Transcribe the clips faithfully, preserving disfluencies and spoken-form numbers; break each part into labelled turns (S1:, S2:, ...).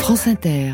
S1: France Inter.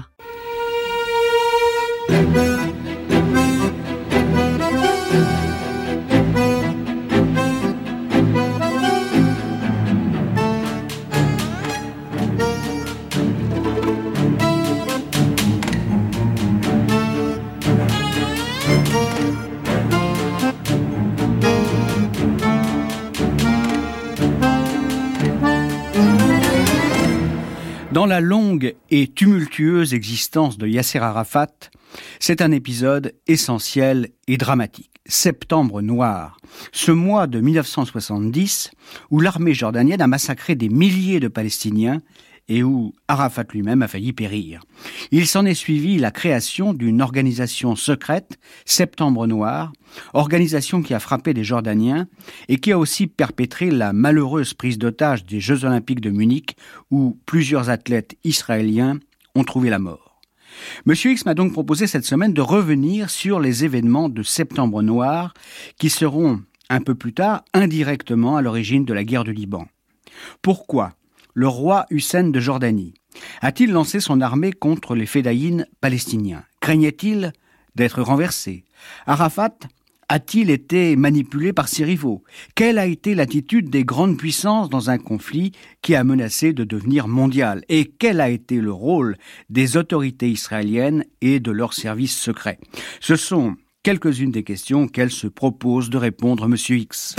S2: Dans la longue et tumultueuse existence de Yasser Arafat, c'est un épisode essentiel et dramatique. Septembre noir, ce mois de dix-neuf cent soixante-dix où l'armée jordanienne a massacré des milliers de Palestiniens et où Arafat lui-même a failli périr. Il s'en est suivi la création d'une organisation secrète, Septembre Noir, organisation qui a frappé des Jordaniens et qui a aussi perpétré la malheureuse prise d'otage des Jeux Olympiques de Munich où plusieurs athlètes israéliens ont trouvé la mort. Monsieur X m'a donc proposé cette semaine de revenir sur les événements de Septembre Noir qui seront, un peu plus tard, indirectement à l'origine de la guerre du Liban. Pourquoi le roi Hussein de Jordanie a-t-il lancé son armée contre les fédayines palestiniens? Craignait-il d'être renversé? Arafat a-t-il été manipulé par ses rivaux? Quelle a été l'attitude des grandes puissances dans un conflit qui a menacé de devenir mondial? Et quel a été le rôle des autorités israéliennes et de leurs services secrets? Ce sont quelques-unes des questions qu'elle se propose de répondre Monsieur X.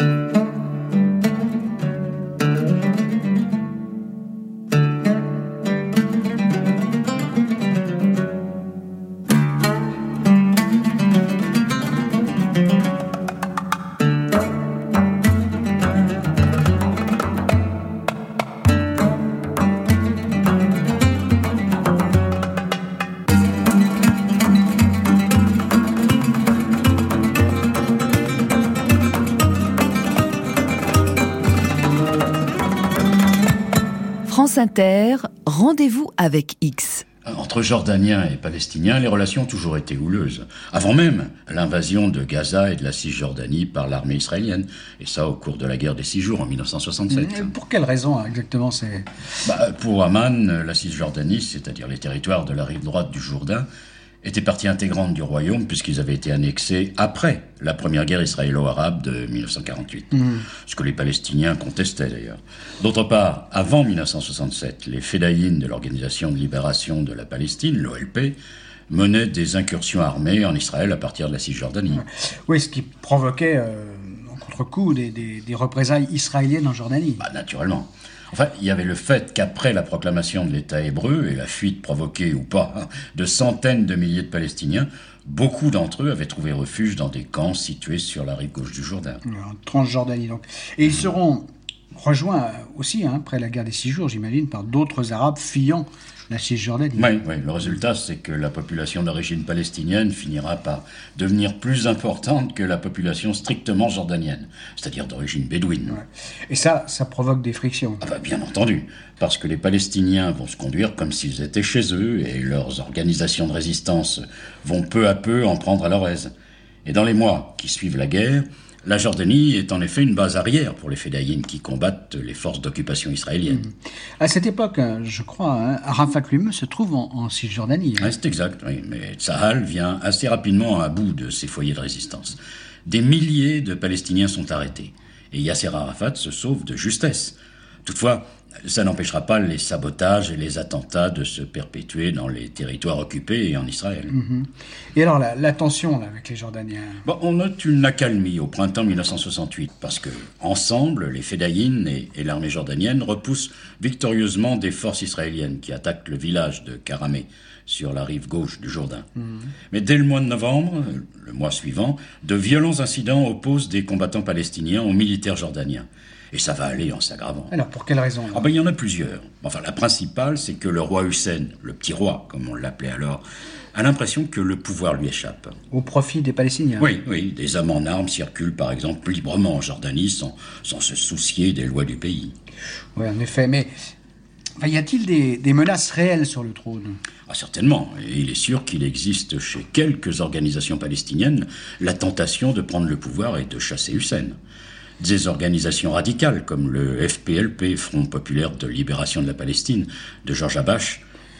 S1: France Inter, rendez-vous avec X.
S3: Entre Jordaniens et Palestiniens, les relations ont toujours été houleuses. Avant même l'invasion de Gaza et de la Cisjordanie par l'armée israélienne. Et ça au cours de la guerre des Six Jours en dix-neuf cent soixante-sept.
S4: Et pour quelle raison exactement c'est...
S3: Bah, pour Amman, la Cisjordanie, c'est-à-dire les territoires de la rive droite du Jourdain, étaient partie intégrante du royaume puisqu'ils avaient été annexés après la première guerre israélo-arabe de dix-neuf cent quarante-huit. Mmh. Ce que les Palestiniens contestaient d'ailleurs. D'autre part, avant dix-neuf cent soixante-sept, les fédayines de l'Organisation de libération de la Palestine, l'O L P, menaient des incursions armées en Israël à partir de la Cisjordanie.
S4: Oui, ce qui provoquait euh, en contre-coup des, des, des représailles israéliennes en Jordanie.
S3: Bah, naturellement. Enfin, il y avait le fait qu'après la proclamation de l'État hébreu et la fuite provoquée ou pas hein, de centaines de milliers de Palestiniens, beaucoup d'entre eux avaient trouvé refuge dans des camps situés sur la rive gauche du Jourdain.
S4: En Transjordanie, donc. Et ils seront rejoints aussi, hein, après la guerre des Six Jours, j'imagine, par d'autres Arabes fuyant la Cisjordanie.
S3: Oui, oui, le résultat, c'est que la population d'origine palestinienne finira par devenir plus importante que la population strictement jordanienne, c'est-à-dire d'origine bédouine.
S4: Ouais. Et ça, ça provoque des frictions.
S3: Ah bah, bien entendu, parce que les Palestiniens vont se conduire comme s'ils étaient chez eux et leurs organisations de résistance vont peu à peu en prendre à leur aise. Et dans les mois qui suivent la guerre, la Jordanie est en effet une base arrière pour les fédayines qui combattent les forces d'occupation israéliennes. Mmh.
S4: À cette époque, je crois, hein, Arafat lui-même se trouve en, en Cisjordanie. Hein.
S3: Ouais, c'est exact, oui, mais Tsahal vient assez rapidement à bout de ses foyers de résistance. Des milliers de Palestiniens sont arrêtés et Yasser Arafat se sauve de justesse. Toutefois, ça n'empêchera pas les sabotages et les attentats de se perpétuer dans les territoires occupés et en Israël.
S4: Mmh. Et alors, la, la tension là, avec les Jordaniens
S3: bon, on note une accalmie au printemps dix-neuf cent soixante-huit, parce que, ensemble, les fédayines et, et l'armée jordanienne repoussent victorieusement des forces israéliennes qui attaquent le village de Karameh, sur la rive gauche du Jourdain. Mmh. Mais dès le mois de novembre, le mois suivant, de violents incidents opposent des combattants palestiniens aux militaires jordaniens. Et ça va aller en s'aggravant.
S4: Alors, pour quelle raison?
S3: Ah ben, il y en a plusieurs. Enfin, la principale, c'est que le roi Hussein, le petit roi, comme on l'appelait alors, a l'impression que le pouvoir lui échappe.
S4: Au profit des Palestiniens?
S3: Oui, oui. Des hommes en armes circulent, par exemple, librement en Jordanie, sans, sans se soucier des lois du pays.
S4: Oui, en effet, mais... Enfin, y a-t-il des, des menaces réelles sur le trône?
S3: Ah, certainement. Et il est sûr qu'il existe chez quelques organisations palestiniennes la tentation de prendre le pouvoir et de chasser Hussein. Des organisations radicales comme le F P L P, Front populaire de libération de la Palestine, de Georges Habash,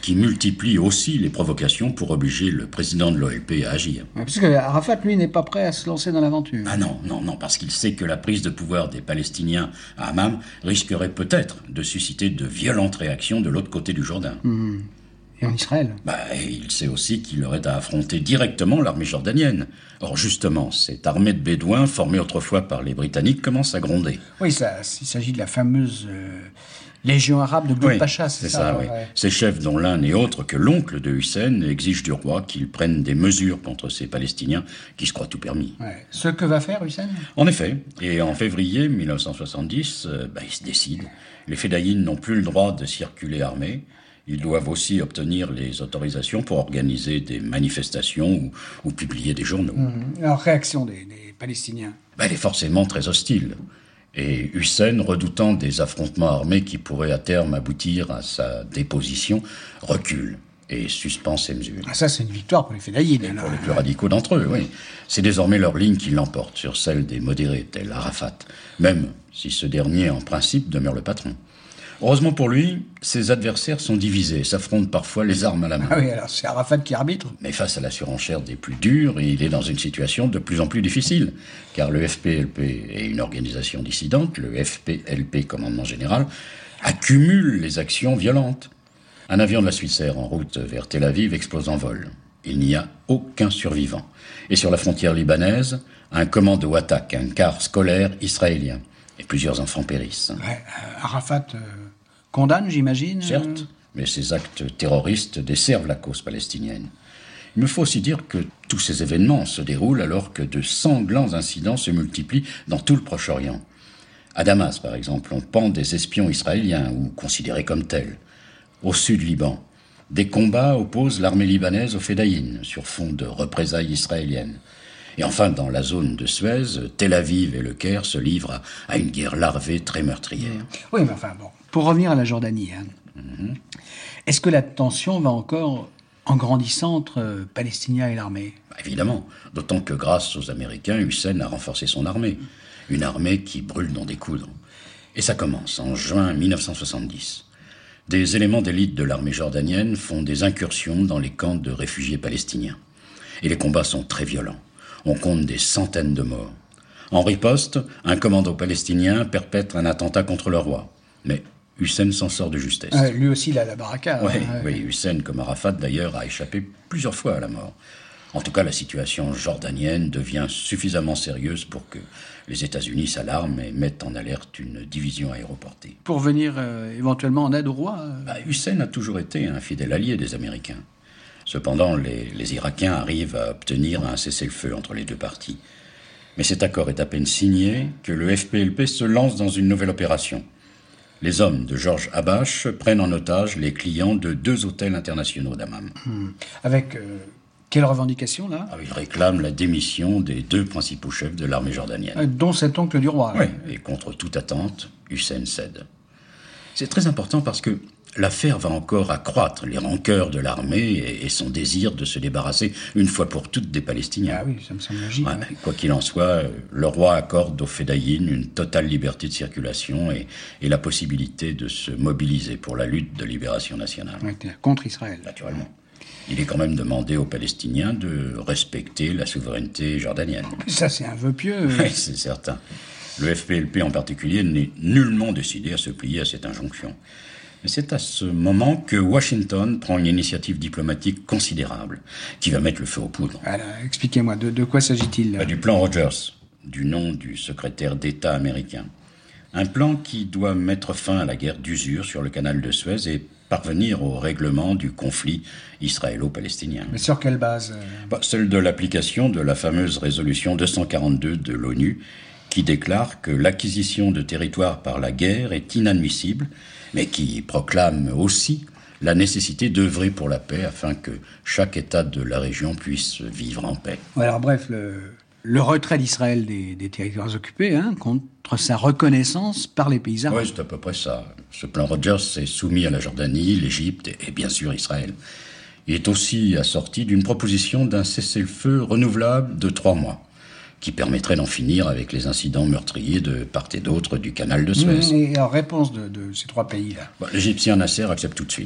S3: qui multiplie aussi les provocations pour obliger le président de l'O L P à agir.
S4: Ouais, parce que Arafat, lui, n'est pas prêt à se lancer dans l'aventure.
S3: Ah non, non, non, parce qu'il sait que la prise de pouvoir des Palestiniens à Hammam risquerait peut-être de susciter de violentes réactions de l'autre côté du Jourdain.
S4: Mmh. Et en Israël.
S3: Bah, il sait aussi qu'il aurait à affronter directement l'armée jordanienne. Or, justement, cette armée de Bédouins, formée autrefois par les Britanniques, commence à gronder.
S4: Oui, ça, il s'agit de la fameuse euh, Légion arabe de Gloup
S3: Oui,
S4: Pacha, c'est,
S3: c'est
S4: ça,
S3: ça,
S4: ouais.
S3: oui. Ces chefs, dont l'un n'est autre que l'oncle de Hussein, exigent du roi qu'il prenne des mesures contre ces Palestiniens qui se croient tout permis.
S4: Ouais. Ce que va faire Hussein ?
S3: En effet, et en février mille neuf cent soixante-dix, euh, bah, il se décide. Les Fédayines n'ont plus le droit de circuler armés. Ils doivent aussi obtenir les autorisations pour organiser des manifestations ou, ou publier des journaux.
S4: Mmh. Alors, réaction des, des Palestiniens ?
S3: Ben, elle est forcément très hostile. Et Hussein, redoutant des affrontements armés qui pourraient à terme aboutir à sa déposition, recule et suspend ses mesures.
S4: Ah, ça, c'est une victoire pour les Fédayines.
S3: Et pour les plus radicaux d'entre eux, oui. C'est désormais leur ligne qui l'emporte sur celle des modérés, tels Arafat, même si ce dernier, en principe, demeure le patron. Heureusement pour lui, ses adversaires sont divisés, s'affrontent parfois les armes à la main.
S4: Ah oui, alors c'est Arafat qui arbitre.
S3: Mais face à la surenchère des plus durs, il est dans une situation de plus en plus difficile, car le F P L P est une organisation dissidente, le F P L P, commandement général, accumule les actions violentes. Un avion de la Swissair en route vers Tel Aviv explose en vol. Il n'y a aucun survivant. Et sur la frontière libanaise, un commando attaque un car scolaire israélien. Et plusieurs enfants périssent.
S4: Ouais, euh, Arafat euh, condamne, j'imagine.
S3: Certes, mais ces actes terroristes desservent la cause palestinienne. Il me faut aussi dire que tous ces événements se déroulent alors que de sanglants incidents se multiplient dans tout le Proche-Orient. À Damas, par exemple, on pend des espions israéliens, ou considérés comme tels. Au sud Liban, des combats opposent l'armée libanaise aux Fédayines, sur fond de représailles israéliennes. Et enfin, dans la zone de Suez, Tel Aviv et le Caire se livrent à, à une guerre larvée très meurtrière.
S4: Oui, mais enfin, bon, pour revenir à la Jordanie, hein, mm-hmm. Est-ce que la tension va encore en grandissant entre euh, Palestiniens et l'armée ?
S3: Bah, évidemment, d'autant que grâce aux Américains, Hussein a renforcé son armée. Une armée qui brûle d'en découdre. Et ça commence en juin mille neuf cent soixante-dix. Des éléments d'élite de l'armée jordanienne font des incursions dans les camps de réfugiés palestiniens. Et les combats sont très violents. On compte des centaines de morts. En riposte, un commando palestinien perpètre un attentat contre le roi. Mais Hussein s'en sort de justesse.
S4: Ah, lui aussi, il a la baraka.
S3: Ouais,
S4: hein,
S3: oui,
S4: ouais.
S3: Hussein, comme Arafat d'ailleurs, a échappé plusieurs fois à la mort. En tout cas, la situation jordanienne devient suffisamment sérieuse pour que les États-Unis s'alarment et mettent en alerte une division aéroportée.
S4: Pour venir euh, éventuellement en aide au roi euh...
S3: bah, Hussein a toujours été un fidèle allié des Américains. Cependant, les, les Irakiens arrivent à obtenir un cessez-le-feu entre les deux parties. Mais cet accord est à peine signé que le F P L P se lance dans une nouvelle opération. Les hommes de Georges Habash prennent en otage les clients de deux hôtels internationaux d'Amman.
S4: Mmh. Avec euh, quelle revendication, là ?
S3: ah, Ils réclament la démission des deux principaux chefs de l'armée jordanienne.
S4: Euh, dont cet oncle du roi.
S3: Oui, et contre toute attente, Hussein cède. C'est très important parce que l'affaire va encore accroître les rancœurs de l'armée et, et son désir de se débarrasser une fois pour toutes des Palestiniens.
S4: Ah oui, ça me semble logique.
S3: Ouais,
S4: hein.
S3: mais quoi qu'il en soit, le roi accorde aux Fédayines une totale liberté de circulation et, et la possibilité de se mobiliser pour la lutte de libération nationale.
S4: Ouais, contre Israël.
S3: Naturellement. Il est quand même demandé aux Palestiniens de respecter la souveraineté jordanienne.
S4: Ça, c'est un vœu pieux.
S3: Oui, c'est certain. Le F P L P en particulier n'est nullement décidé à se plier à cette injonction. Mais c'est à ce moment que Washington prend une initiative diplomatique considérable qui va mettre le feu aux poudres.
S4: Alors, expliquez-moi, de, de quoi s'agit-il là ?
S3: Bah, du plan Rogers, du nom du secrétaire d'État américain. Un plan qui doit mettre fin à la guerre d'usure sur le canal de Suez et parvenir au règlement du conflit israélo-palestinien.
S4: Mais sur quelle base euh...
S3: bah, Celle de l'application de la fameuse résolution deux cent quarante-deux de l'ONU qui déclare que l'acquisition de territoires par la guerre est inadmissible, mais qui proclame aussi la nécessité d'œuvrer pour la paix afin que chaque État de la région puisse vivre en paix.
S4: Alors bref, le, le retrait d'Israël des, des territoires occupés, hein, contre sa reconnaissance par les pays arabes.
S3: Oui, c'est à peu près ça. Ce plan Rogers est soumis à la Jordanie, l'Égypte et, et bien sûr Israël. Il est aussi assorti d'une proposition d'un cessez-le-feu renouvelable de trois mois, qui permettrait d'en finir avec les incidents meurtriers de part et d'autre du canal de Suez.
S4: Et en réponse de, de ces trois pays-là
S3: bah, L'Égyptien Nasser accepte tout de suite.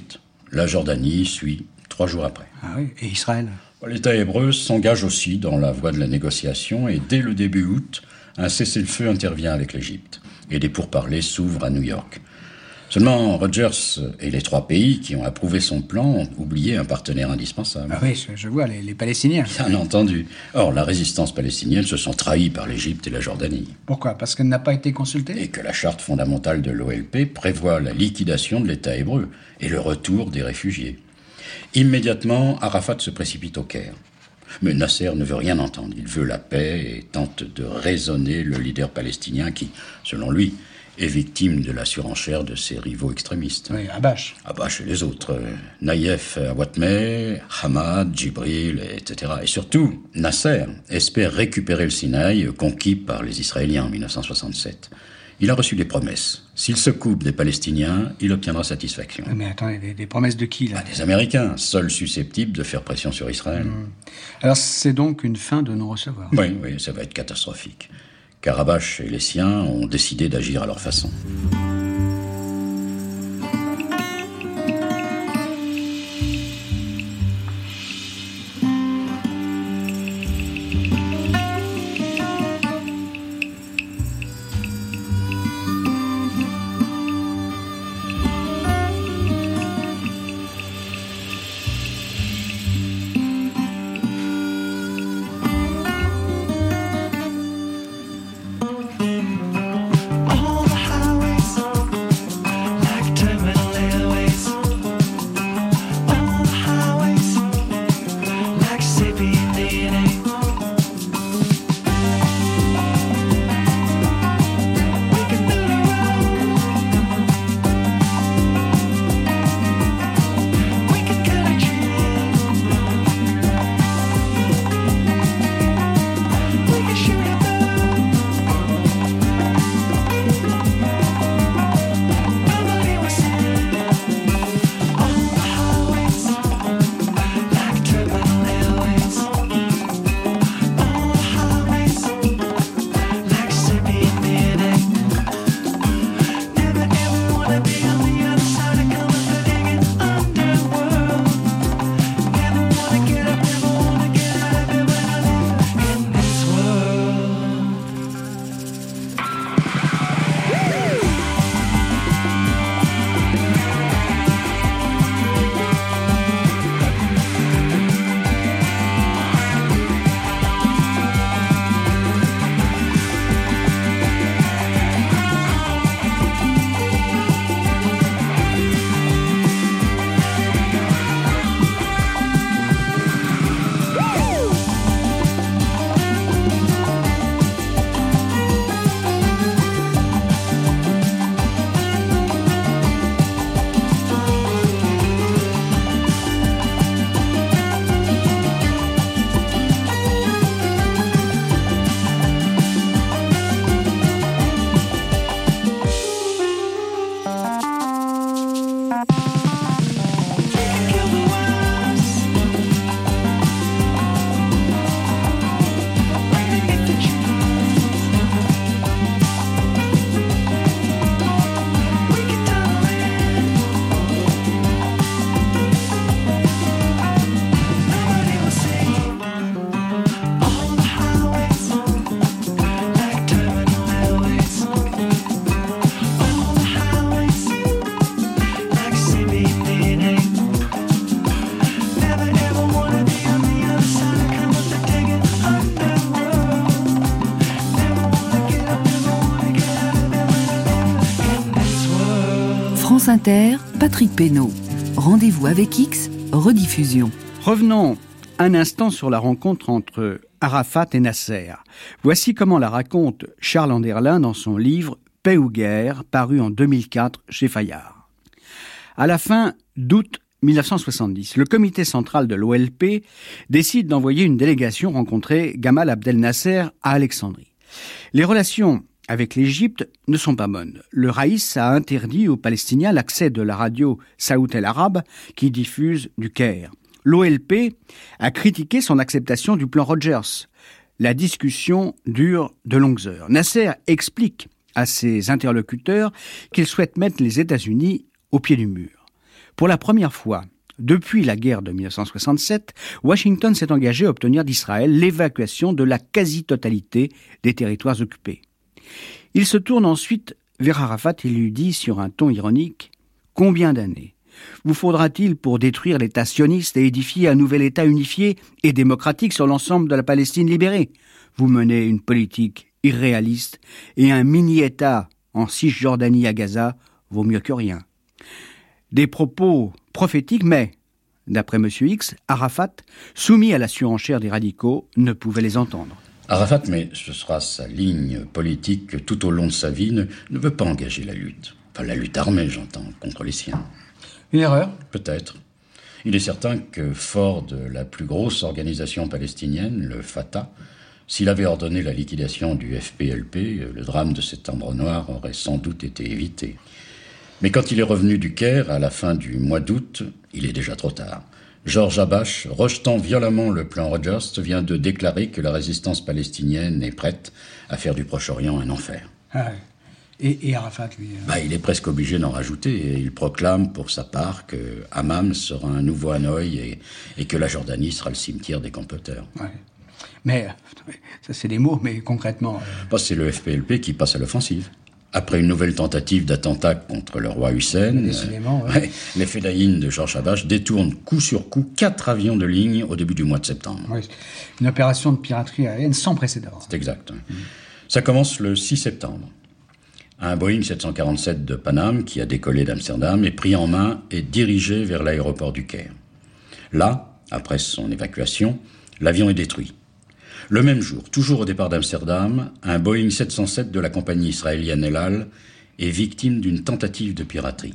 S3: La Jordanie suit trois jours après.
S4: Ah oui, et Israël?
S3: L'État hébreu s'engage aussi dans la voie de la négociation et dès le début août, un cessez-le-feu intervient avec l'Égypte et des pourparlers s'ouvrent à New York. Seulement, Rogers et les trois pays qui ont approuvé son plan ont oublié un partenaire indispensable.
S4: Ah oui, je, je vois, les, les Palestiniens.
S3: Bien entendu. Or, la résistance palestinienne se sent trahie par l'Égypte et la Jordanie.
S4: Pourquoi? Parce qu'elle n'a pas été consultée?
S3: Et que la charte fondamentale de l'O L P prévoit la liquidation de l'État hébreu et le retour des réfugiés. Immédiatement, Arafat se précipite au Caire. Mais Nasser ne veut rien entendre. Il veut la paix et tente de raisonner le leader palestinien qui, selon lui, est victime de la surenchère de ses rivaux extrémistes.
S4: Oui, Abbas.
S3: Abbas et les autres. Euh, Naïef Awatmeh, Hamad, Djibril, et cetera. Et surtout, Nasser espère récupérer le Sinaï conquis par les Israéliens en dix-neuf cent soixante-sept. Il a reçu des promesses. S'il se coupe des Palestiniens, il obtiendra satisfaction.
S4: Mais attendez, des, des promesses de qui, là?
S3: Ah, des Américains, seuls susceptibles de faire pression sur Israël.
S4: Mmh. Alors c'est donc une fin de non-recevoir.
S3: Oui, oui, ça va être catastrophique. Car Abbas et les siens ont décidé d'agir à leur façon.
S1: France Inter, Patrick Pénaud. Rendez-vous avec X, rediffusion.
S2: Revenons un instant sur la rencontre entre Arafat et Nasser. Voici comment la raconte Charles Anderlin dans son livre « Paix ou guerre » paru en deux mille quatre chez Fayard. À la fin d'août dix-neuf cent soixante-dix, le comité central de l'O L P décide d'envoyer une délégation rencontrer Gamal Abdel Nasser à Alexandrie. Les relations avec l'Égypte ne sont pas bonnes. Le Raïs a interdit aux Palestiniens l'accès de la radio Saout El Arab qui diffuse du Caire. L'O L P a critiqué son acceptation du plan Rogers. La discussion dure de longues heures. Nasser explique à ses interlocuteurs qu'il souhaite mettre les États-Unis au pied du mur. Pour la première fois, depuis la guerre de mille neuf cent soixante-sept, Washington s'est engagé à obtenir d'Israël l'évacuation de la quasi-totalité des territoires occupés. Il se tourne ensuite vers Arafat et lui dit sur un ton ironique « Combien d'années vous faudra-t-il pour détruire l'État sioniste et édifier un nouvel État unifié et démocratique sur l'ensemble de la Palestine libérée ? Vous menez une politique irréaliste et un mini-État en Cisjordanie à Gaza vaut mieux que rien. » Des propos prophétiques, mais, d'après M. X, Arafat, soumis à la surenchère des radicaux, ne pouvait les entendre.
S3: Arafat, mais ce sera sa ligne politique tout au long de sa vie, ne, ne veut pas engager la lutte. Enfin, la lutte armée, j'entends, contre les siens.
S4: Une erreur ?
S3: Peut-être. Il est certain que, fort de la plus grosse organisation palestinienne, le Fatah, s'il avait ordonné la liquidation du F P L P, le drame de Septembre Noir aurait sans doute été évité. Mais quand il est revenu du Caire, à la fin du mois d'août, il est déjà trop tard. Georges Habash, rejetant violemment le plan Rogers, vient de déclarer que la résistance palestinienne est prête à faire du Proche-Orient un enfer.
S4: Ah ouais. Et, et Arafat, lui euh...
S3: bah, il est presque obligé d'en rajouter. Et il proclame pour sa part que Hammam sera un nouveau Hanoï et, et que la Jordanie sera le cimetière des comploteurs.
S4: Ouais. Mais, ça c'est des mots, mais concrètement... Euh...
S3: Bah, c'est le F P L P qui passe à l'offensive. Après une nouvelle tentative d'attentat contre le roi Hussein,
S4: Décidément,
S3: euh,
S4: ouais.
S3: ouais, les Fedaïns de Georges Habash détournent coup sur coup quatre avions de ligne au début du mois de septembre.
S4: Ouais, une opération de piraterie aérienne sans précédent.
S3: C'est exact. Mmh. Ça commence le six septembre. Un Boeing sept cent quarante-sept de Paname, qui a décollé d'Amsterdam, est pris en main et dirigé vers l'aéroport du Caire. Là, après son évacuation, l'avion est détruit. Le même jour, toujours au départ d'Amsterdam, un Boeing sept cent sept de la compagnie israélienne El Al est victime d'une tentative de piraterie.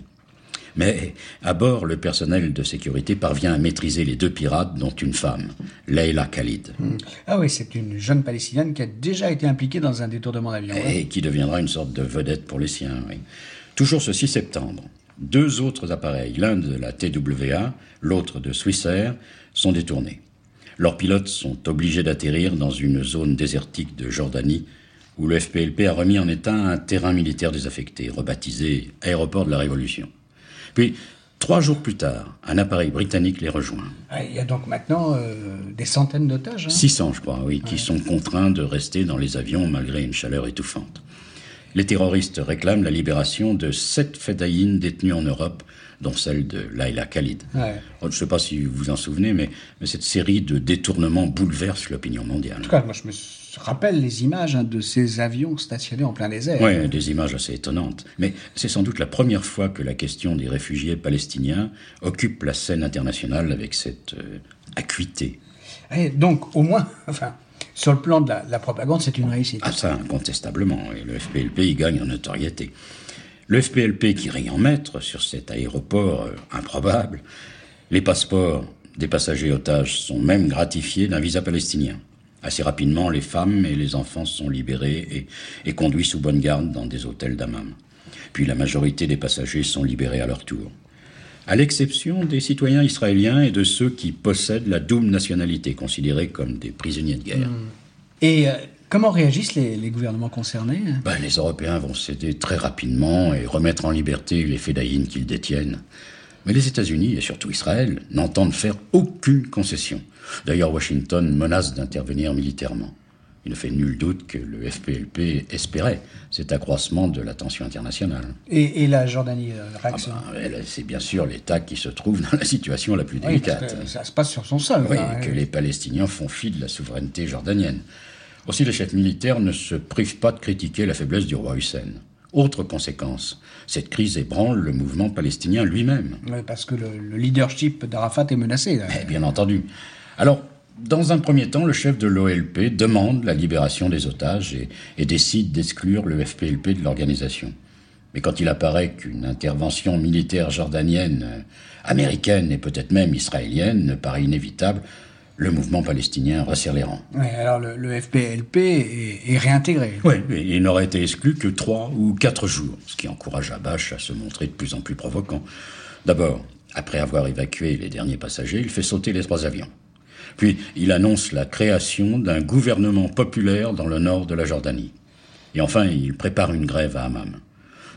S3: Mais à bord, le personnel de sécurité parvient à maîtriser les deux pirates, dont une femme, Leila Khalid.
S4: Mmh. Ah oui, c'est une jeune Palestinienne qui a déjà été impliquée dans un détournement d'avion.
S3: Et ouais. qui deviendra une sorte de vedette pour les siens. Oui. Toujours ce six septembre, deux autres appareils, l'un de la T W A, l'autre de Swissair, sont détournés. Leurs pilotes sont obligés d'atterrir dans une zone désertique de Jordanie où le F P L P a remis en état un terrain militaire désaffecté, rebaptisé Aéroport de la Révolution. Puis, trois jours plus tard, un appareil britannique les rejoint.
S4: Ah, il y a donc maintenant euh, des centaines d'otages. Hein
S3: six cents, je crois, oui, qui
S4: ouais.
S3: sont contraints de rester dans les avions malgré une chaleur étouffante. Les terroristes réclament la libération de sept Fedaïns détenus en Europe, dont celle de Leila Khalid.
S4: Ouais.
S3: Je ne sais pas si vous vous en souvenez, mais, mais cette série de détournements bouleverse l'opinion mondiale.
S4: En tout cas, moi je me rappelle les images hein, de ces avions stationnés en plein désert.
S3: Oui, des images assez étonnantes. Mais c'est sans doute la première fois que la question des réfugiés palestiniens occupe la scène internationale avec cette euh, acuité.
S4: Et donc, au moins, enfin, sur le plan de la, la propagande, c'est une réussite.
S3: Ah ça, incontestablement. Et le F P L P y gagne en notoriété. Le F P L P qui règne en maître sur cet aéroport euh, improbable. Les passeports des passagers otages sont même gratifiés d'un visa palestinien. Assez rapidement, les femmes et les enfants sont libérés et, et conduits sous bonne garde dans des hôtels d'Hammam. Puis la majorité des passagers sont libérés à leur tour. À l'exception des citoyens israéliens et de ceux qui possèdent la double nationalité, considérés comme des prisonniers de guerre.
S4: Mmh. Et euh, comment réagissent les, les gouvernements concernés ?
S3: Ben, les Européens vont céder très rapidement et remettre en liberté les Fedaïns qu'ils détiennent. Mais les États-Unis, et surtout Israël, n'entendent faire aucune concession. D'ailleurs, Washington menace d'intervenir militairement. Il ne fait nul doute que le F P L P espérait cet accroissement de la tension internationale.
S4: Et, et la Jordanie, euh, réaction
S3: ah ben, C'est bien sûr l'État qui se trouve dans la situation la plus délicate.
S4: Oui, ça se passe sur son sol.
S3: Oui,
S4: hein,
S3: que
S4: oui.
S3: les Palestiniens font fi de la souveraineté jordanienne. Aussi, les chefs militaires ne se privent pas de critiquer la faiblesse du roi Hussein. Autre conséquence, cette crise ébranle le mouvement palestinien lui-même.
S4: Oui, parce que le, le leadership d'Arafat est menacé. Là.
S3: Mais bien entendu. Alors, dans un premier temps, le chef de l'O L P demande la libération des otages et, et décide d'exclure le F P L P de l'organisation. Mais quand il apparaît qu'une intervention militaire jordanienne, euh, américaine et peut-être même israélienne paraît inévitable, le mouvement palestinien resserre les rangs.
S4: Oui, alors le, le F P L P est, est réintégré.
S3: Oui, il n'aurait été exclu que trois ou quatre jours, ce qui encourage Habash à se montrer de plus en plus provoquant. D'abord, après avoir évacué les derniers passagers, il fait sauter les trois avions. Puis, il annonce la création d'un gouvernement populaire dans le nord de la Jordanie. Et enfin, il prépare une grève à Hammam.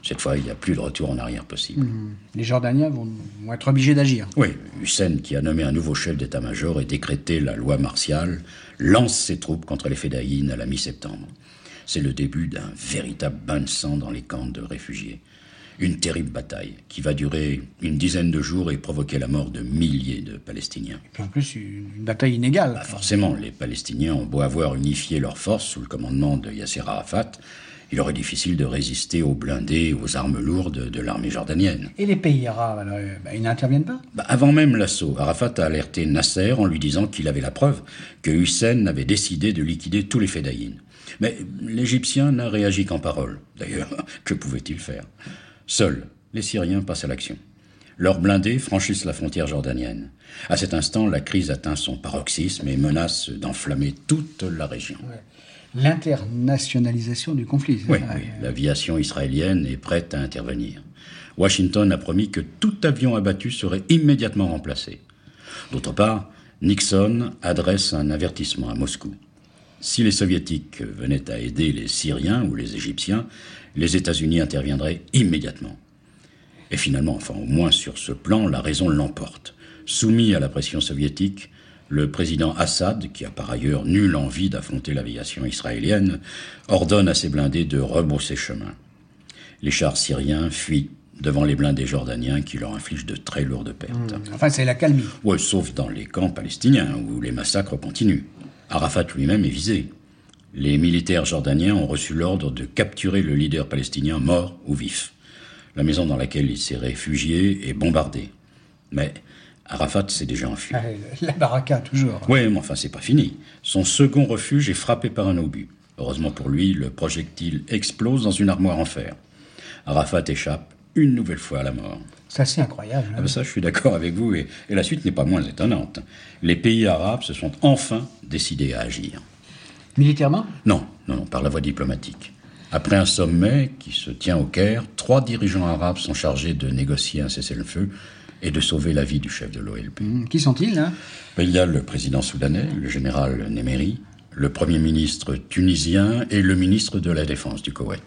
S3: Cette fois, il n'y a plus de retour en arrière possible.
S4: Mmh. Les Jordaniens vont, vont être obligés d'agir.
S3: Oui, Hussein, qui a nommé un nouveau chef d'état-major et décrété la loi martiale, lance ses troupes contre les Fédayines à la mi-septembre. C'est le début d'un véritable bain de sang dans les camps de réfugiés. Une terrible bataille qui va durer une dizaine de jours et provoquer la mort de milliers de Palestiniens.
S4: Et puis en plus, une bataille inégale.
S3: Bah forcément, les Palestiniens ont beau avoir unifié leurs forces sous le commandement de Yasser Arafat, il aurait difficile de résister aux blindés et aux armes lourdes de l'armée jordanienne.
S4: Et les pays arabes, alors, bah, ils n'interviennent pas?
S3: bah Avant même l'assaut, Arafat a alerté Nasser en lui disant qu'il avait la preuve que Hussein avait décidé de liquider tous les Fédayines. Mais l'Égyptien n'a réagi qu'en parole. D'ailleurs, que pouvait-il faire? Seuls, les Syriens passent à l'action. Leurs blindés franchissent la frontière jordanienne. À cet instant, la crise atteint son paroxysme et menace d'enflammer toute la région.
S4: Ouais. L'internationalisation du conflit.
S3: Oui, oui, l'aviation israélienne est prête à intervenir. Washington a promis que tout avion abattu serait immédiatement remplacé. D'autre part, Nixon adresse un avertissement à Moscou. Si les Soviétiques venaient à aider les Syriens ou les Égyptiens, les États-Unis interviendraient immédiatement. Et finalement, enfin au moins sur ce plan, la raison l'emporte. Soumis à la pression soviétique, le président Assad, qui a par ailleurs nulle envie d'affronter l'aviation israélienne, ordonne à ses blindés de rebrousser chemin. Les chars syriens fuient devant les blindés jordaniens qui leur infligent de très lourdes pertes.
S4: Mmh. Enfin, c'est la calmie.
S3: Oui, sauf dans les camps palestiniens, où les massacres continuent. Arafat lui-même est visé. Les militaires jordaniens ont reçu l'ordre de capturer le leader palestinien mort ou vif. La maison dans laquelle il s'est réfugié est bombardée. Mais Arafat s'est déjà enfui.
S4: Ah, la baraka, toujours.
S3: Oui, mais enfin, c'est pas fini. Son second refuge est frappé par un obus. Heureusement pour lui, le projectile explose dans une armoire en fer. Arafat échappe une nouvelle fois à la mort.
S4: C'est assez incroyable. Hein.
S3: Ah ben ça, je suis d'accord avec vous, et, et la suite n'est pas moins étonnante. Les pays arabes se sont enfin décidés à agir.
S4: Militairement ?
S3: Non, non, non, par la voie diplomatique. Après un sommet qui se tient au Caire, trois dirigeants arabes sont chargés de négocier un cessez-le-feu et de sauver la vie du chef de l'O L P.
S4: Mmh, qui sont-ils hein ?
S3: Il y a le président soudanais, le général Néméry, le premier ministre tunisien et le ministre de la Défense du Koweït.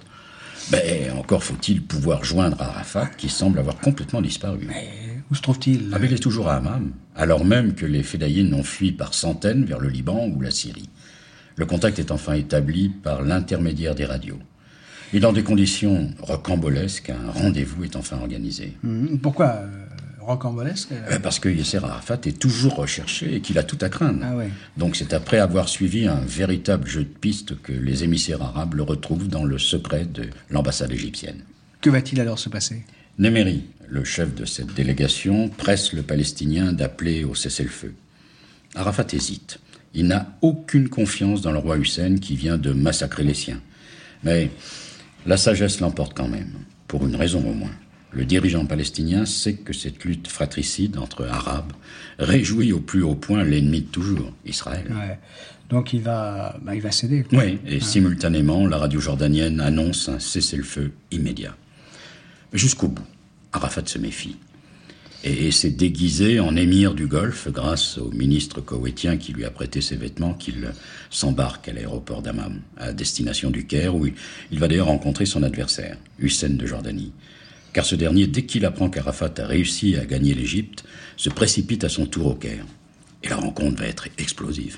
S3: Ben, encore faut-il pouvoir joindre Arafat, qui semble avoir complètement disparu.
S4: Mais où se trouve-t-il ?
S3: Ah, mais il est toujours à Hammam, alors même que les Fédayines ont fui par centaines vers le Liban ou la Syrie. Le contact est enfin établi par l'intermédiaire des radios. Et dans des conditions rocambolesques, un rendez-vous est enfin organisé.
S4: Mmh, pourquoi euh, rocambolesque euh...
S3: Parce que Yasser Arafat est toujours recherché et qu'il a tout à craindre.
S4: Ah ouais.
S3: Donc c'est après avoir suivi un véritable jeu de piste que les émissaires arabes le retrouvent dans le secret de l'ambassade égyptienne.
S4: Que va-t-il alors se passer ?
S3: Néméry, le chef de cette délégation, presse le Palestinien d'appeler au cessez-le-feu. Arafat hésite. Il n'a aucune confiance dans le roi Hussein qui vient de massacrer les siens. Mais la sagesse l'emporte quand même, pour une raison au moins. Le dirigeant palestinien sait que cette lutte fratricide entre Arabes réjouit au plus haut point l'ennemi de toujours, Israël.
S4: Ouais. Donc il va, bah, il va céder.
S3: Oui, et
S4: ouais.
S3: Simultanément, la radio jordanienne annonce un cessez-le-feu immédiat. Jusqu'au bout, Arafat se méfie. Et s'est déguisé en émir du Golfe grâce au ministre koweïtien qui lui a prêté ses vêtements qu'il s'embarque à l'aéroport d'Hammam, à destination du Caire, où il va d'ailleurs rencontrer son adversaire, Hussein de Jordanie. Car ce dernier, dès qu'il apprend qu'Arafat a réussi à gagner l'Égypte, se précipite à son tour au Caire. Et la rencontre va être explosive.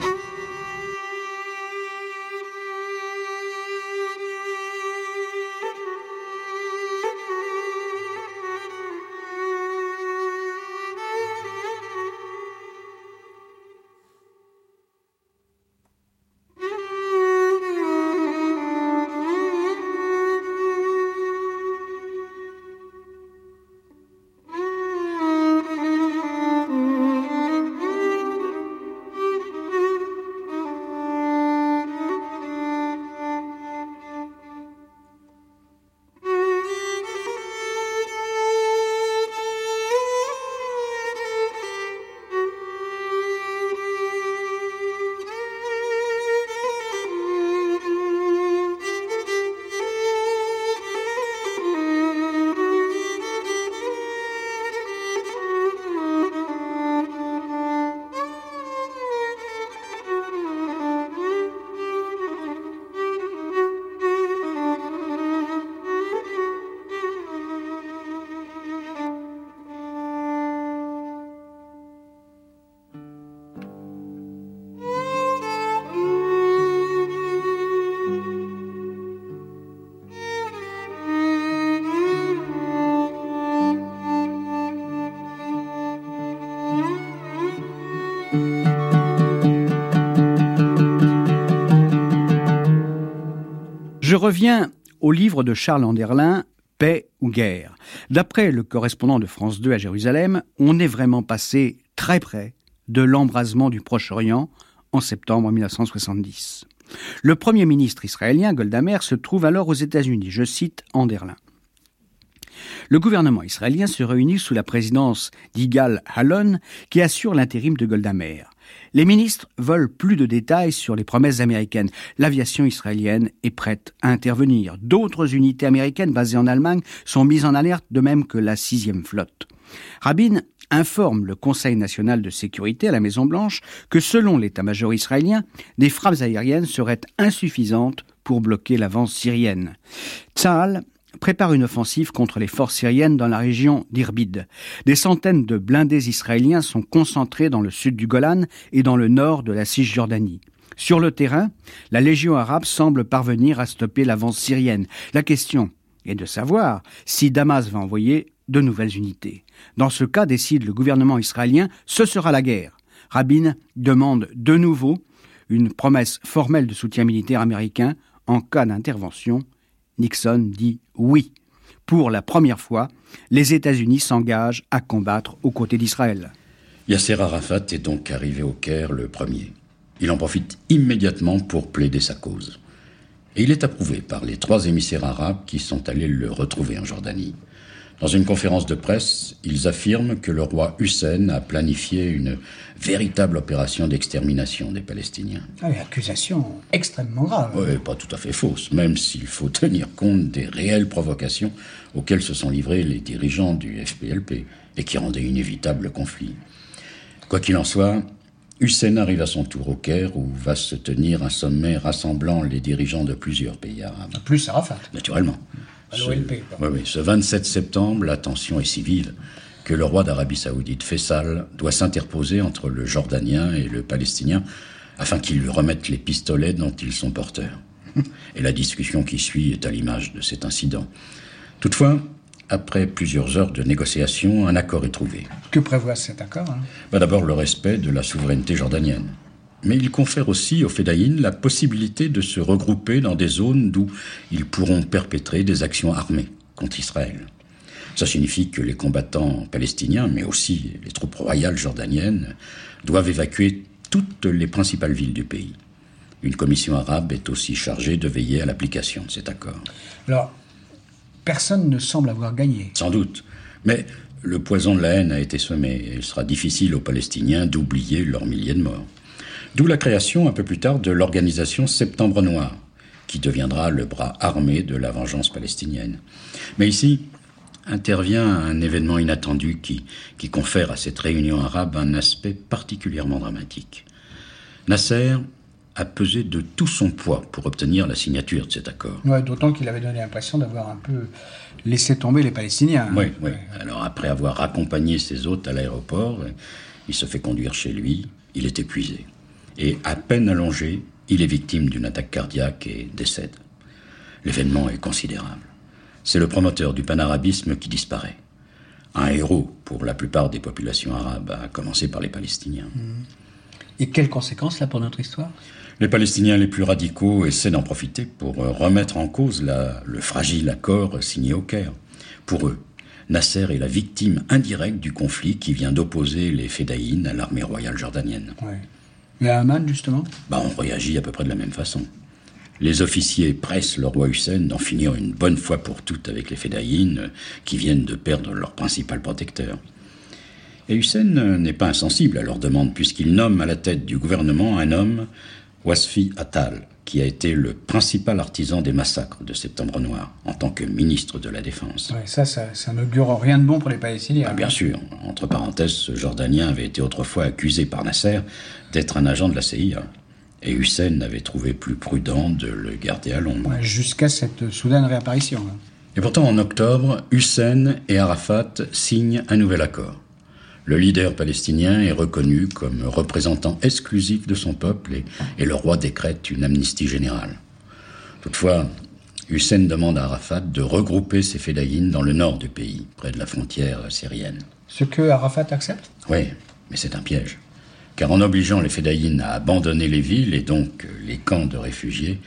S2: revient au livre de Charles Anderlin, Paix ou guerre. D'après le correspondant de France deux à Jérusalem, on est vraiment passé très près de l'embrasement du Proche-Orient en septembre mille neuf cent soixante-dix. Le premier ministre israélien, Golda Meir, se trouve alors aux États-Unis. Je cite Anderlin. Le gouvernement israélien se réunit sous la présidence d'Igal Allon, qui assure l'intérim de Golda Meir. Les ministres veulent plus de détails sur les promesses américaines. L'aviation israélienne est prête à intervenir. D'autres unités américaines basées en Allemagne sont mises en alerte, de même que la sixième flotte. Rabin informe le Conseil national de sécurité à la Maison-Blanche que selon l'état-major israélien, des frappes aériennes seraient insuffisantes pour bloquer l'avance syrienne. Tzahal prépare une offensive contre les forces syriennes dans la région d'Irbid. Des centaines de blindés israéliens sont concentrés dans le sud du Golan et dans le nord de la Cisjordanie. Sur le terrain, la Légion arabe semble parvenir à stopper l'avance syrienne. La question est de savoir si Damas va envoyer de nouvelles unités. Dans ce cas, décide le gouvernement israélien, ce sera la guerre. Rabin demande de nouveau une promesse formelle de soutien militaire américain en cas d'intervention. Nixon dit oui. Pour la première fois, les États-Unis s'engagent à combattre aux côtés d'Israël.
S3: Yasser Arafat est donc arrivé au Caire le premier. Il en profite immédiatement pour plaider sa cause. Et il est approuvé par les trois émissaires arabes qui sont allés le retrouver en Jordanie. Dans une conférence de presse, ils affirment que le roi Hussein a planifié une véritable opération d'extermination des Palestiniens.
S4: Ah, une accusation extrêmement grave.
S3: Oui, pas tout à fait fausse, même s'il faut tenir compte des réelles provocations auxquelles se sont livrés les dirigeants du F P L P et qui rendaient inévitable le conflit. Quoi qu'il en soit, Hussein arrive à son tour au Caire où va se tenir un sommet rassemblant les dirigeants de plusieurs pays arabes.
S4: Plus Arafat.
S3: Naturellement.
S4: À l'O L P.
S3: Ce, oui, oui, ce vingt-sept septembre, la tension est si vive que le roi d'Arabie Saoudite, Faisal, doit s'interposer entre le Jordanien et le Palestinien afin qu'il lui remette les pistolets dont ils sont porteurs. Et la discussion qui suit est à l'image de cet incident. Toutefois, après plusieurs heures de négociations, un accord est trouvé.
S4: Que prévoit cet accord hein
S3: bah D'abord, le respect de la souveraineté jordanienne. Mais il confère aussi aux Fédayines la possibilité de se regrouper dans des zones d'où ils pourront perpétrer des actions armées contre Israël. Ça signifie que les combattants palestiniens, mais aussi les troupes royales jordaniennes, doivent évacuer toutes les principales villes du pays. Une commission arabe est aussi chargée de veiller à l'application de cet accord.
S4: Alors, personne ne semble avoir gagné.
S3: Sans doute, mais le poison de la haine a été semé et il sera difficile aux Palestiniens d'oublier leurs milliers de morts. D'où la création, un peu plus tard, de l'organisation Septembre Noir, qui deviendra le bras armé de la vengeance palestinienne. Mais ici intervient un événement inattendu qui, qui confère à cette réunion arabe un aspect particulièrement dramatique. Nasser a pesé de tout son poids pour obtenir la signature de cet accord.
S4: Ouais, d'autant qu'il avait donné l'impression d'avoir un peu laissé tomber les Palestiniens.
S3: Oui, hein. oui. Alors après avoir accompagné ses hôtes à l'aéroport, il se fait conduire chez lui, il est épuisé. Et à peine allongé, il est victime d'une attaque cardiaque et décède. L'événement est considérable. C'est le promoteur du panarabisme qui disparaît. Un héros pour la plupart des populations arabes, à commencer par les Palestiniens.
S4: Et quelles conséquences là pour notre histoire ?
S3: Les Palestiniens les plus radicaux essaient d'en profiter pour remettre en cause la, le fragile accord signé au Caire. Pour eux, Nasser est la victime indirecte du conflit qui vient d'opposer les Fédayines à l'armée royale jordanienne.
S4: Ouais. Et à Amman, justement ?
S3: Bah, on réagit à peu près de la même façon. Les officiers pressent le roi Hussein d'en finir une bonne fois pour toutes avec les Fédayines qui viennent de perdre leur principal protecteur. Et Hussein n'est pas insensible à leur demande puisqu'il nomme à la tête du gouvernement un homme, Wasfi Attal, qui a été le principal artisan des massacres de Septembre Noir en tant que ministre de la Défense.
S4: Ouais, ça, ça, ça n'augure rien de bon pour les Palestiniens.
S3: Ah, bien sûr. Entre parenthèses, ce Jordanien avait été autrefois accusé par Nasser d'être un agent de la C I A. Et Hussein avait trouvé plus prudent de le garder à l'ombre.
S4: Ouais, jusqu'à cette soudaine réapparition. Hein.
S3: Et pourtant, en octobre, Hussein et Arafat signent un nouvel accord. Le leader palestinien est reconnu comme représentant exclusif de son peuple et, et le roi décrète une amnistie générale. Toutefois, Hussein demande à Arafat de regrouper ses fédayines dans le nord du pays, près de la frontière syrienne.
S4: Ce que Arafat accepte ?
S3: Oui, mais c'est un piège. Car en obligeant les fédayines à abandonner les villes et donc les camps de réfugiés,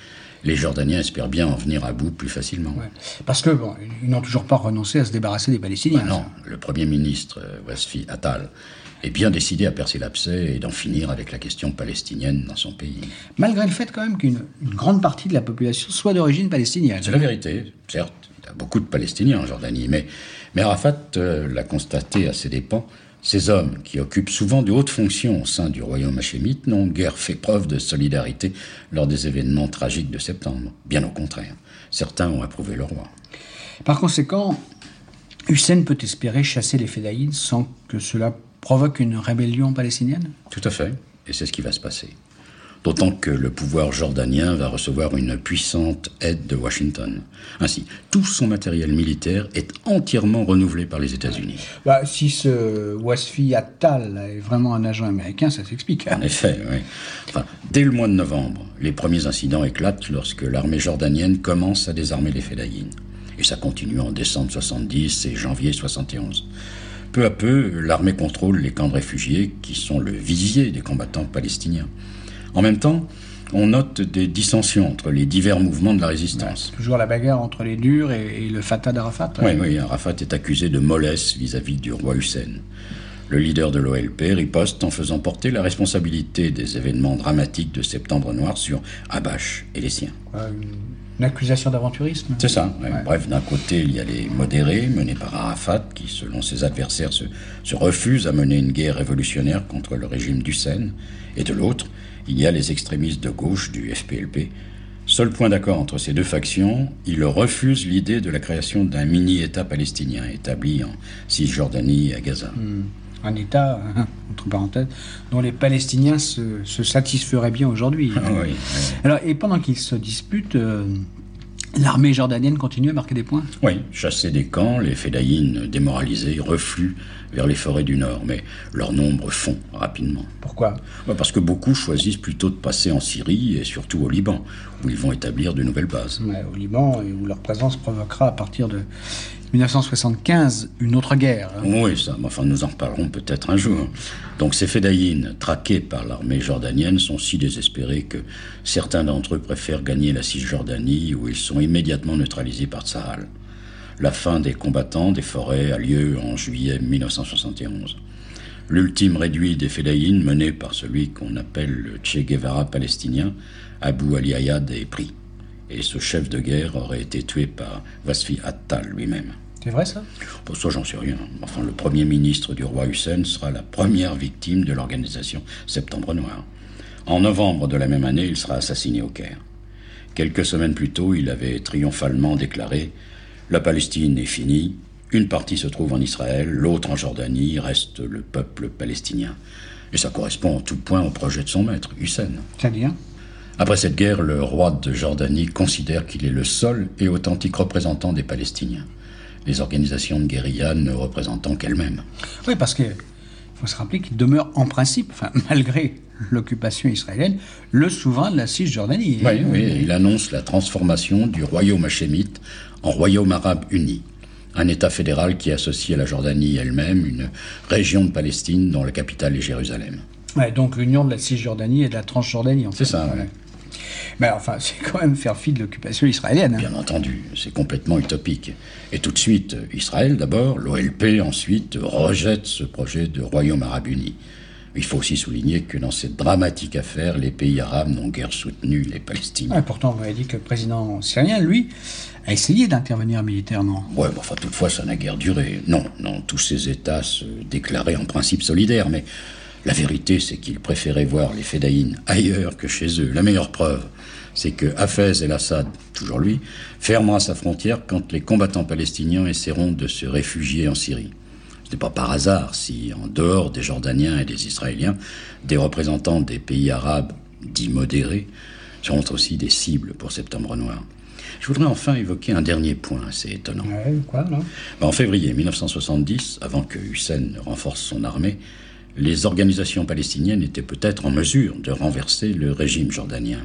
S3: les Jordaniens espèrent bien en venir à bout plus facilement.
S4: Ouais. Parce que bon, ils n'ont toujours pas renoncé à se débarrasser des Palestiniens.
S3: Ben non, le Premier ministre euh, Wasfi Attal est bien décidé à percer l'abcès et d'en finir avec la question palestinienne dans son pays.
S4: Malgré le fait quand même qu'une une grande partie de la population soit d'origine palestinienne.
S3: C'est la vérité, certes. Il y a beaucoup de Palestiniens en Jordanie, mais, mais Arafat euh, l'a constaté à ses dépens. Ces hommes, qui occupent souvent de hautes fonctions au sein du royaume hachémite, n'ont guère fait preuve de solidarité lors des événements tragiques de septembre. Bien au contraire. Certains ont approuvé le roi.
S4: Par conséquent, Hussein peut espérer chasser les Fédayines sans que cela provoque une rébellion palestinienne ?
S3: Tout à fait. Et c'est ce qui va se passer. D'autant que le pouvoir jordanien va recevoir une puissante aide de Washington. Ainsi, tout son matériel militaire est entièrement renouvelé par les États-Unis.
S4: Bah, si ce Wasfi Attal est vraiment un agent américain, ça s'explique.
S3: En effet, oui. Enfin, dès le mois de novembre, les premiers incidents éclatent lorsque l'armée jordanienne commence à désarmer les Fédayines. Et ça continue en décembre soixante-dix et janvier soixante et onze. Peu à peu, l'armée contrôle les camps de réfugiés qui sont le vivier des combattants palestiniens. En même temps, on note des dissensions entre les divers mouvements de la résistance.
S4: Ouais, toujours la bagarre entre les durs et, et le Fatah d'Arafat.
S3: Oui, oui, Arafat est accusé de mollesse vis-à-vis du roi Hussein. Le leader de l'O L P riposte en faisant porter la responsabilité des événements dramatiques de Septembre Noir sur Habash et les siens.
S4: Euh, une accusation d'aventurisme.
S3: C'est ça. Ouais.
S4: Ouais.
S3: Bref, d'un côté, il y a les modérés, menés par Arafat, qui, selon ses adversaires, se, se refusent à mener une guerre révolutionnaire contre le régime d'Hussein. Et de l'autre, il y a les extrémistes de gauche du F P L P. Seul point d'accord entre ces deux factions, ils refusent l'idée de la création d'un mini-État palestinien établi en Cisjordanie et à Gaza.
S4: Mmh. Un État, entre parenthèses, dont les Palestiniens se, se satisferaient bien aujourd'hui.
S3: Ah oui, oui.
S4: Alors, et pendant qu'ils se disputent, euh, l'armée jordanienne continue à marquer des points ?
S3: Oui, chassés des camps, les Fédayines démoralisés refluent vers les forêts du Nord, mais leur nombre fond rapidement.
S4: Pourquoi ?
S3: Parce que beaucoup choisissent plutôt de passer en Syrie et surtout au Liban, où ils vont établir de nouvelles bases.
S4: Ouais, au Liban, et où leur présence provoquera à partir de dix-neuf cent soixante-quinze une autre guerre. Hein.
S3: Oui, ça, mais enfin, nous en reparlerons peut-être un jour. Donc ces Fédayines, traqués par l'armée jordanienne, sont si désespérés que certains d'entre eux préfèrent gagner la Cisjordanie, où ils sont immédiatement neutralisés par Tsahal. La fin des combattants des forêts a lieu en juillet mille neuf cent soixante et onze. L'ultime réduit des Fédayines, mené par celui qu'on appelle le Che Guevara palestinien, Abu Ali Ayad, est pris. Et ce chef de guerre aurait été tué par Wasfi Attal lui-même.
S4: C'est vrai ça ?
S3: Pour ça, j'en sais rien. Enfin, le premier ministre du roi Hussein sera la première victime de l'organisation Septembre Noir. En novembre de la même année, il sera assassiné au Caire. Quelques semaines plus tôt, il avait triomphalement déclaré « La Palestine est finie, une partie se trouve en Israël, l'autre en Jordanie, reste le peuple palestinien. » Et ça correspond en tout point au projet de son maître, Hussein.
S4: C'est-à-dire ?
S3: Après cette guerre, le roi de Jordanie considère qu'il est le seul et authentique représentant des Palestiniens, les organisations de guérilla ne représentant qu'elles-mêmes.
S4: Oui, parce qu'il faut se rappeler qu'il demeure en principe, enfin, malgré l'occupation israélienne, le souverain de la Cisjordanie.
S3: Oui, oui, il annonce la transformation du royaume hachémite en royaume arabe uni. Un État fédéral qui associe à la Jordanie elle-même une région de Palestine dont la capitale est Jérusalem.
S4: Ouais, donc l'union de la Cisjordanie et de la Transjordanie. En
S3: C'est
S4: fait.
S3: ça, oui.
S4: Ouais. Mais enfin, c'est quand même faire fi de l'occupation israélienne. Hein.
S3: Bien entendu, c'est complètement utopique. Et tout de suite, Israël d'abord, l'O L P ensuite, rejette ce projet de royaume arabe uni. Il faut aussi souligner que dans cette dramatique affaire, les pays arabes n'ont guère soutenu les Palestiniens.
S4: Ouais, pourtant, vous m'avez dit que le président syrien, lui, a essayé d'intervenir militairement.
S3: Ouais, mais enfin, toutefois, ça n'a guère duré. Non, non, tous ces États se déclaraient en principe solidaires, mais la vérité, c'est qu'ils préféraient voir les Fédayines ailleurs que chez eux. La meilleure preuve, c'est que Hafez el-Assad, toujours lui, fermera sa frontière quand les combattants palestiniens essaieront de se réfugier en Syrie. Ce n'est pas par hasard si, en dehors des Jordaniens et des Israéliens, des représentants des pays arabes dits modérés seront aussi des cibles pour Septembre Noir. Je voudrais enfin évoquer un dernier point assez étonnant.
S4: Ouais, quoi, là ?
S3: En février mille neuf cent soixante-dix, avant que Hussein ne renforce son armée, les organisations palestiniennes étaient peut-être en mesure de renverser le régime jordanien.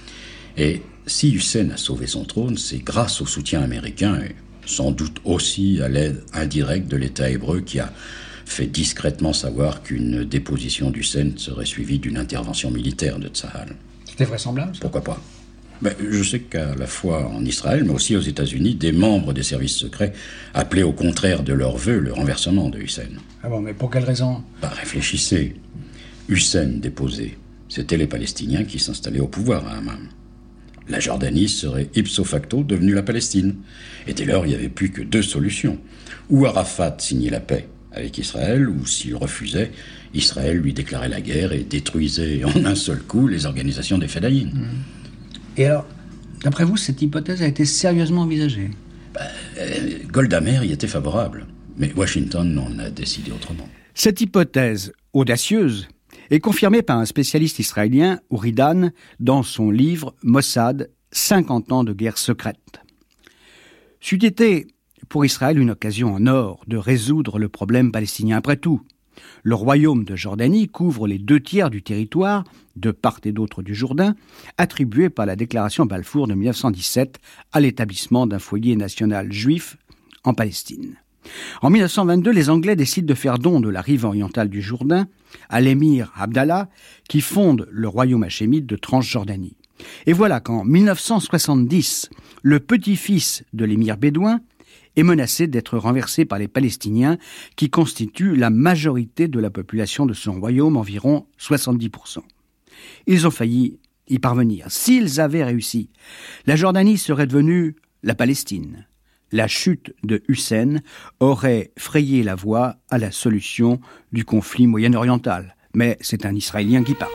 S3: Et si Hussein a sauvé son trône, c'est grâce au soutien américain et sans doute aussi à l'aide indirecte de l'État hébreu qui a fait discrètement savoir qu'une déposition d'Hussein serait suivie d'une intervention militaire de Tsahal.
S4: C'était vraisemblable, ça ?
S3: Pourquoi pas ? Ben, je sais qu'à la fois en Israël, mais aussi aux États-Unis, des membres des services secrets appelaient au contraire de leur vœu le renversement de Hussein.
S4: Ah bon, mais pour quelle raison?
S3: Ben, réfléchissez. Hussein déposé, c'était les Palestiniens qui s'installaient au pouvoir à Amman. La Jordanie serait ipso facto devenue la Palestine. Et dès lors, il n'y avait plus que deux solutions. Ou Arafat signait la paix avec Israël, ou s'il refusait, Israël lui déclarait la guerre et détruisait en un seul coup les organisations des Fedayines.
S4: Et alors, d'après vous, cette hypothèse a été sérieusement envisagée?
S3: Ben, euh, Golda Meir y était favorable, mais Washington en a décidé autrement.
S2: Cette hypothèse audacieuse est confirmée par un spécialiste israélien, Uri Dan, dans son livre « Mossad, cinquante ans de guerre secrète ». C'eût été pour Israël une occasion en or de résoudre le problème palestinien. Après tout, le royaume de Jordanie couvre les deux tiers du territoire, de part et d'autre du Jourdain, attribué par la déclaration Balfour de mille neuf cent dix-sept à l'établissement d'un foyer national juif en Palestine. En mille neuf cent vingt-deux, les Anglais décident de faire don de la rive orientale du Jourdain à l'émir Abdallah, qui fonde le royaume hachémite de Transjordanie. Et voilà qu'en mille neuf cent soixante-dix, le petit-fils de l'émir bédouin est menacé d'être renversé par les Palestiniens, qui constituent la majorité de la population de son royaume, environ soixante-dix pour cent. Ils ont failli y parvenir. S'ils avaient réussi, la Jordanie serait devenue la Palestine. La chute de Hussein aurait frayé la voie à la solution du conflit moyen-oriental. Mais c'est un Israélien qui parle.